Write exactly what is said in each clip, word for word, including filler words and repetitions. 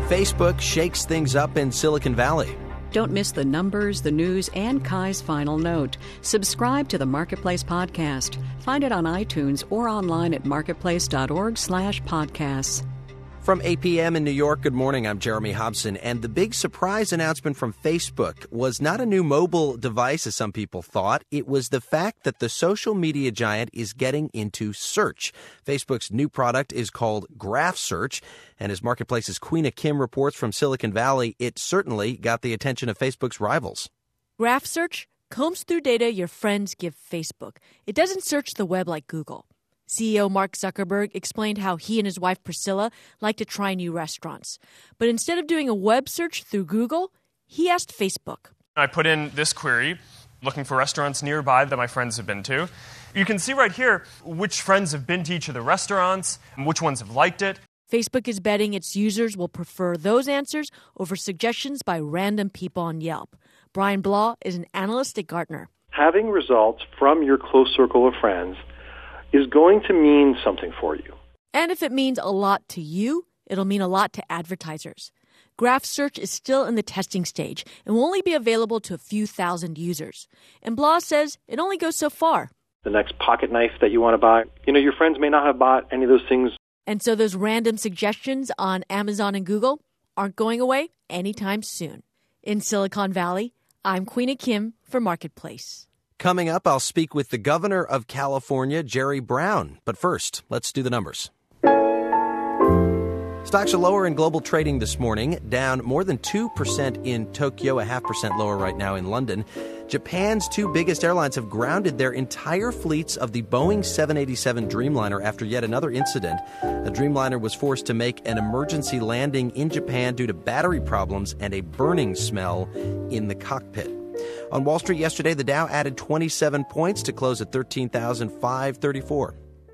Facebook shakes things up in Silicon Valley. Don't miss the numbers, the news, and Kai's final note. Subscribe to the Marketplace podcast. Find it on iTunes or online at marketplace.org slash podcasts. From eight p.m. in New York, good morning. I'm Jeremy Hobson. And the big surprise announcement from Facebook was not a new mobile device, as some people thought. It was the fact that the social media giant is getting into search. Facebook's new product is called Graph Search. And as Marketplace's Queena Kim reports from Silicon Valley, it certainly got the attention of Facebook's rivals. Graph Search combs through data your friends give Facebook. It doesn't search the web like Google. C E O Mark Zuckerberg explained how he and his wife Priscilla like to try new restaurants. But instead of doing a web search through Google, he asked Facebook. I put in this query, looking for restaurants nearby that my friends have been to. You can see right here which friends have been to each of the restaurants and which ones have liked it. Facebook is betting its users will prefer those answers over suggestions by random people on Yelp. Brian Blah is an analyst at Gartner. Having results from your close circle of friends is going to mean something for you. And if it means a lot to you, it'll mean a lot to advertisers. Graph Search is still in the testing stage and will only be available to a few thousand users. And Blah says it only goes so far. The next pocket knife that you want to buy, you know, your friends may not have bought any of those things. And so those random suggestions on Amazon and Google aren't going away anytime soon. In Silicon Valley, I'm Queena Kim for Marketplace. Coming up, I'll speak with the governor of California, Jerry Brown. But first, let's do the numbers. Stocks are lower in global trading this morning, down more than two percent in Tokyo, a half percent lower right now in London. Japan's two biggest airlines have grounded their entire fleets of the Boeing seven eighty-seven Dreamliner after yet another incident. The Dreamliner was forced to make an emergency landing in Japan due to battery problems and a burning smell in the cockpit. On Wall Street yesterday, the Dow added twenty-seven points to close at thirteen thousand five hundred thirty-four.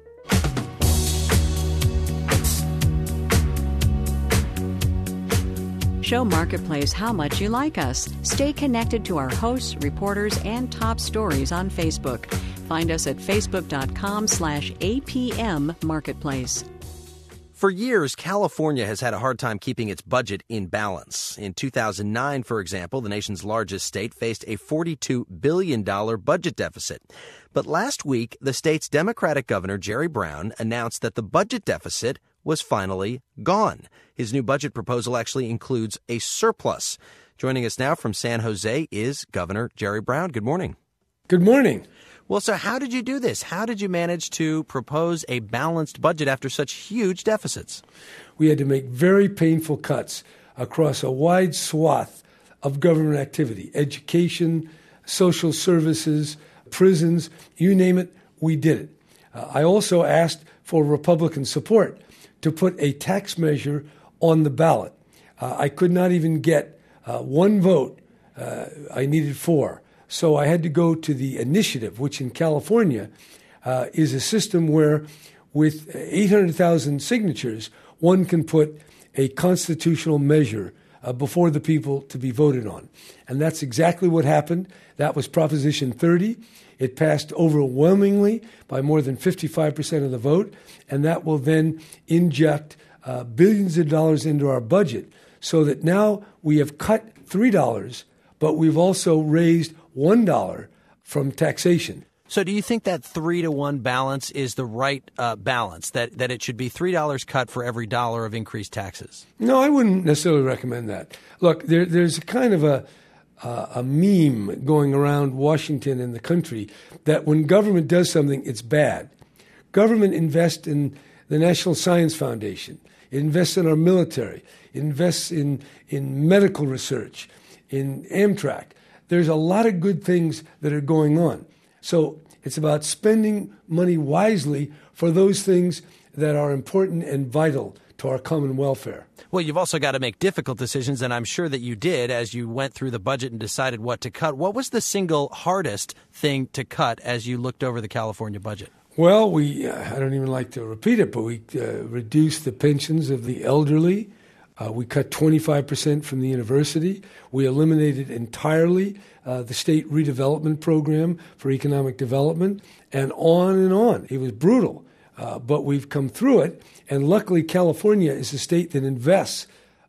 Show Marketplace how much you like us. Stay connected to our hosts, reporters, and top stories on Facebook. Find us at facebook.com slash APM Marketplace. For years, California has had a hard time keeping its budget in balance. In two thousand nine, for example, the nation's largest state faced a forty-two billion dollars budget deficit. But last week, the state's Democratic governor, Jerry Brown, announced that the budget deficit was finally gone. His new budget proposal actually includes a surplus. Joining us now from San Jose is Governor Jerry Brown. Good morning. Good morning. Well, so how did you do this? How did you manage to propose a balanced budget after such huge deficits? We had to make very painful cuts across a wide swath of government activity, education, social services, prisons, you name it, we did it. Uh, I also asked for Republican support to put a tax measure on the ballot. Uh, I could not even get uh, one vote. Uh, I needed four. So I had to go to the initiative, which in California uh, is a system where with eight hundred thousand signatures, one can put a constitutional measure uh, before the people to be voted on. And that's exactly what happened. That was Proposition thirty. It passed overwhelmingly by more than fifty-five percent of the vote, and that will then inject uh, billions of dollars into our budget so that now we have cut three dollars, but we've also raised one dollar from taxation. So do you think that three to one balance is the right uh, balance, that, that it should be three dollars cut for every dollar of increased taxes? No, I wouldn't necessarily recommend that. Look, there, there's kind of a, uh, a meme going around Washington and the country that when government does something, it's bad. Government invests in the National Science Foundation. It invests in our military. It invests in, in medical research, in Amtrak. There's a lot of good things that are going on. So it's about spending money wisely for those things that are important and vital to our common welfare. Well, you've also got to make difficult decisions, and I'm sure that you did as you went through the budget and decided what to cut. What was the single hardest thing to cut as you looked over the California budget? Well, we uh, I don't even like to repeat it, but we uh, reduced the pensions of the elderly. Uh, we cut twenty-five percent from the university. We eliminated entirely uh, the state redevelopment program for economic development, and on and on. It was brutal, uh, but we've come through it. And luckily, California is a state that invests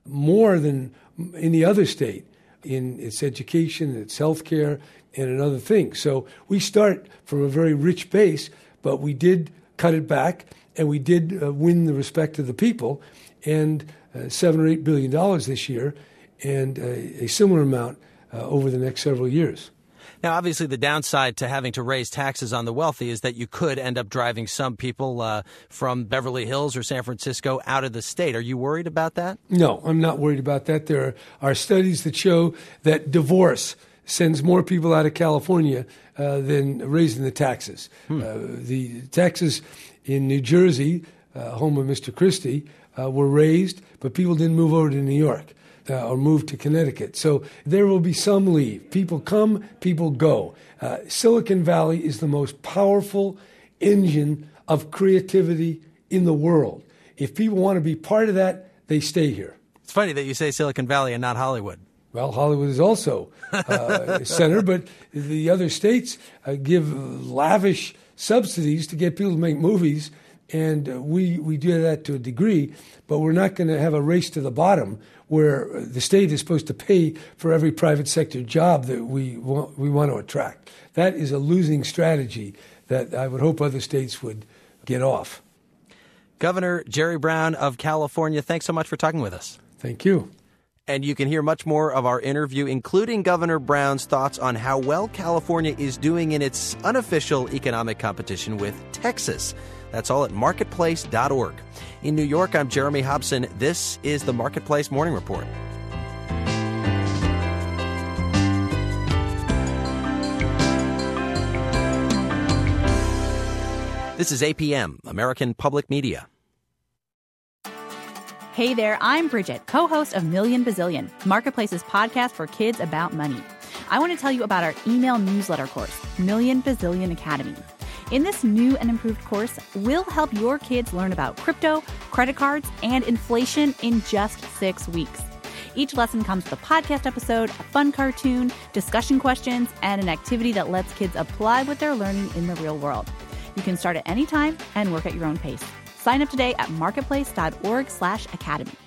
more than any other state in its education, its health care, and in other things. So we start from a very rich base, but we did cut it back, and we did uh, win the respect of the people, and uh, seven or eight billion dollars this year, and uh, a similar amount uh, over the next several years. Now, obviously, the downside to having to raise taxes on the wealthy is that you could end up driving some people uh, from Beverly Hills or San Francisco out of the state. Are you worried about that? No, I'm not worried about that. There are, are studies that show that divorce sends more people out of California uh, than raising the taxes. Hmm. Uh, the taxes in New Jersey, uh, home of Mister Christie, uh, were raised, but people didn't move over to New York uh, or move to Connecticut. So there will be some leave. People come, people go. Uh, Silicon Valley is the most powerful engine of creativity in the world. If people want to be part of that, they stay here. It's funny that you say Silicon Valley and not Hollywood. Well, Hollywood is also uh, a center, but the other states uh, give lavish subsidies to get people to make movies, and uh, we, we do that to a degree, but we're not going to have a race to the bottom where the state is supposed to pay for every private sector job that we want, we want to attract. That is a losing strategy that I would hope other states would get off. Governor Jerry Brown of California, thanks so much for talking with us. Thank you. And you can hear much more of our interview, including Governor Brown's thoughts on how well California is doing in its unofficial economic competition with Texas. That's all at marketplace dot org. In New York, I'm Jeremy Hobson. This is the Marketplace Morning Report. This is A P M, American Public Media. Hey there, I'm Bridget, co-host of Million Bazillion, Marketplace's podcast for kids about money. I want to tell you about our email newsletter course, Million Bazillion Academy. In this new and improved course, we'll help your kids learn about crypto, credit cards, and inflation in just six weeks. Each lesson comes with a podcast episode, a fun cartoon, discussion questions, and an activity that lets kids apply what they're learning in the real world. You can start at any time and work at your own pace. Sign up today at marketplace dot org slash academy.